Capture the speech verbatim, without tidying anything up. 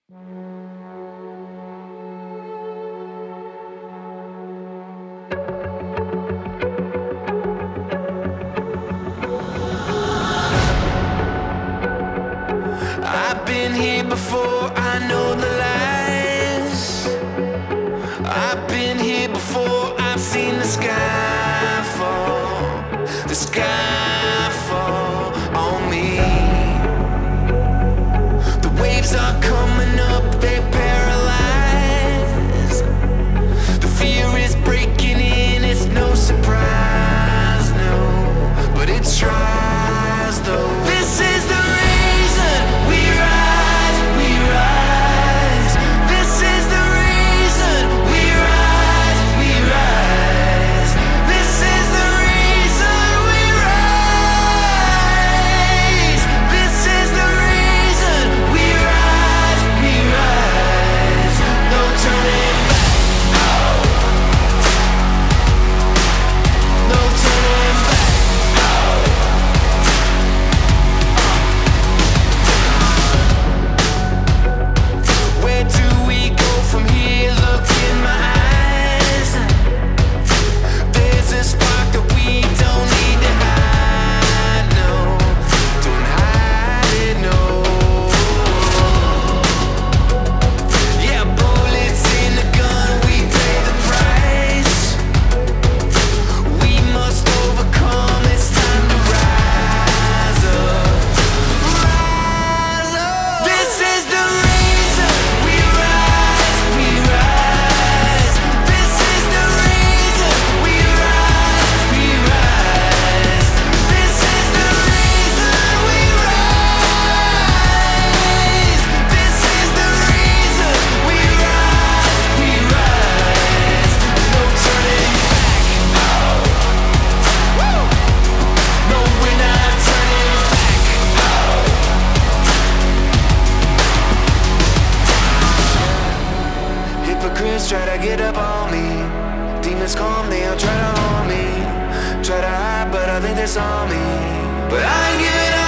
I've been here before, I know the lies. I've been here before, I've seen the sky fall, the sky fall on me. The waves are coming up, they paralyze. The fear is breaking in, it's no surprise, no, but it tries though. This is the try to get up on me. Demons calm, they'll try to harm me. Try to hide, but I think they saw me. But I ain't giving up.